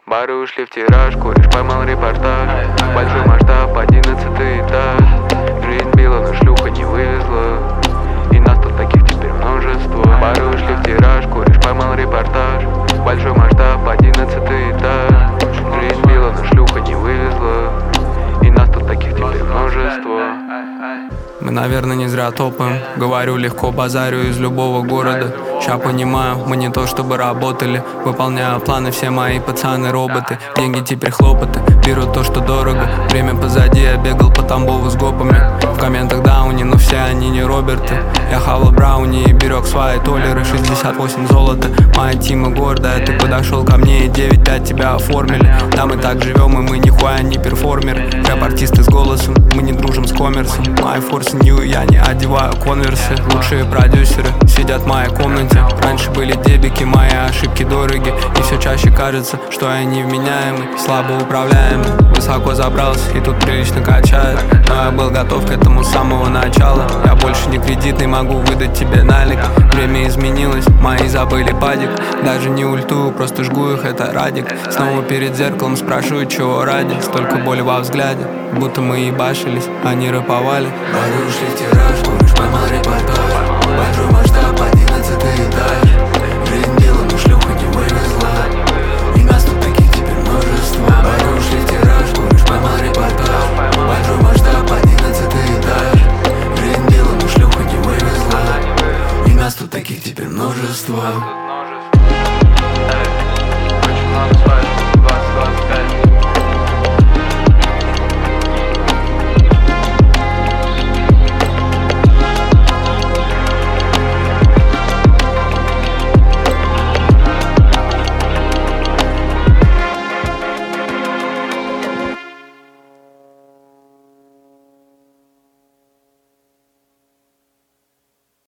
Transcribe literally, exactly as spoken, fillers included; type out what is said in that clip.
Бары ушли в тираж, куришь, поймал репортаж. Большой масштаб, одиннадцатый этаж. Жизнь била, но шлюха не вывезла. И нас тут таких теперь множество. Бары ушли в тираж, куришь, поймал репортаж. Большой масштаб, одиннадцатый этаж. Жизнь била, но шлюха не вывезла. И нас тут таких теперь множество. Мы, наверное, не зря топаем. Говорю легко, базарю из любого города. Ща понимаю, мы не то чтобы работали. Выполняю планы, все мои пацаны роботы. Деньги теперь хлопоты, берут то, что дорого. Время позади, я бегал по Тамбову с гопами. В комментах дауни, но все они не Роберты. Я хавал брауни и берег свои толлеры. шестьдесят восемь золота, моя тима гордая. Ты подошел ко мне и девять пять тебя оформили. Да, мы так живем, и мы нихуя не перформеры. Рэп-артисты с голосом, мы не дружим с коммерсом. My Force New, я не одеваю конверсы. Лучшие продюсеры сидят в моей комнате. Раньше были дебики, мои ошибки дороги. И все чаще кажется, что я невменяемый, слабо управляемый. Высоко забрался и тут прилично качает. Но я был готов к этому с самого начала. Я больше не кредитный, могу выдать тебе налик. Время изменилось, мои забыли падик. Даже не ультую, просто жгу их, это радик. Снова перед зеркалом спрашиваю, чего ради. Столько боли во взгляде, будто мы ебашились, они рэповали. Бары ушли в тираж, куришь, поймал репортаж.